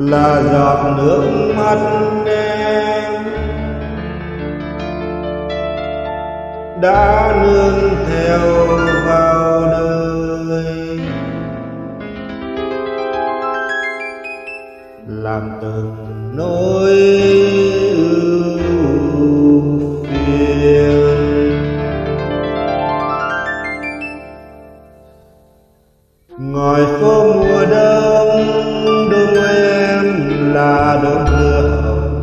là giọt nước mắt em đã nương theo vào đời, làm từng nỗi ưu phiền. Ngoài phố mùa đông đôi môi em là đốt lửa hồng,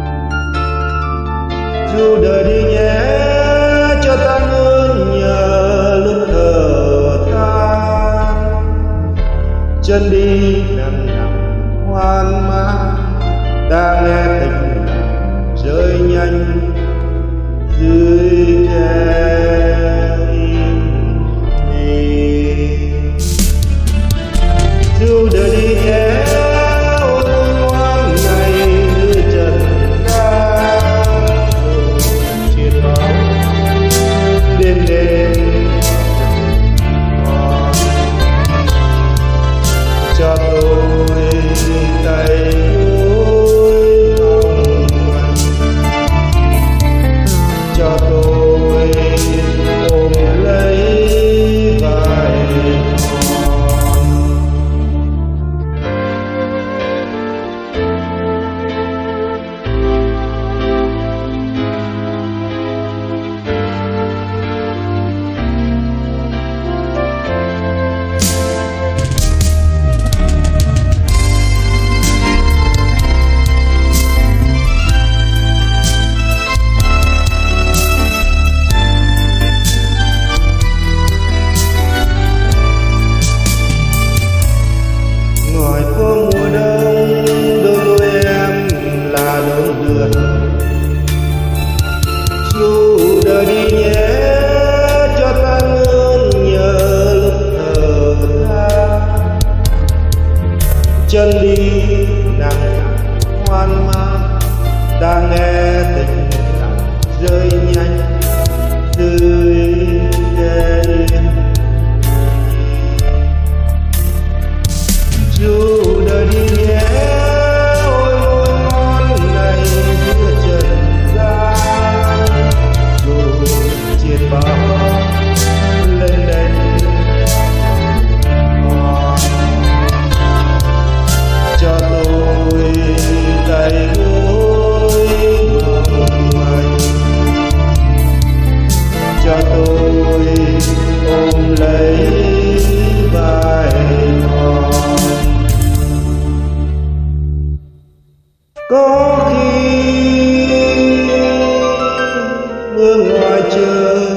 dù đời đi nhé cho ta ngỡ nhờ lúc thở than. Chân đi nặng nặng hoang mang, ta nghe tình lòng rơi nhanh dưới kẻ im lìm. Dù đời đi nhé ôi ngoan ngày đưa trần gian, triệt bóng đêm đêm còn cho tôi tay gối hồng anh, cho tôi ôm lấy vai con. Ngoài phố mùa đông đôi môi em là đốt lửa, dù đời đi nhé cho ta ngỡ nhờ lúc thở than. Chân đi nặng nặng hoang mang, ta nghe tình lòng rơi nhanh dưới đêm. Dù đời đi nhé ôi môi ngon này giữa trần gian, dù triệt bóng lên lên còn cho tôi tay gối hồng anh, cho tôi ôm lấy vai con. Có khi mưa ngoài trời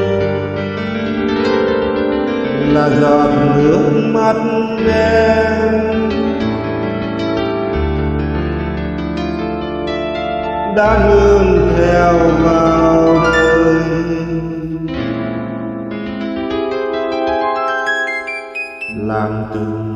là giọt nước mắt em đã nương theo vào đời, làm từng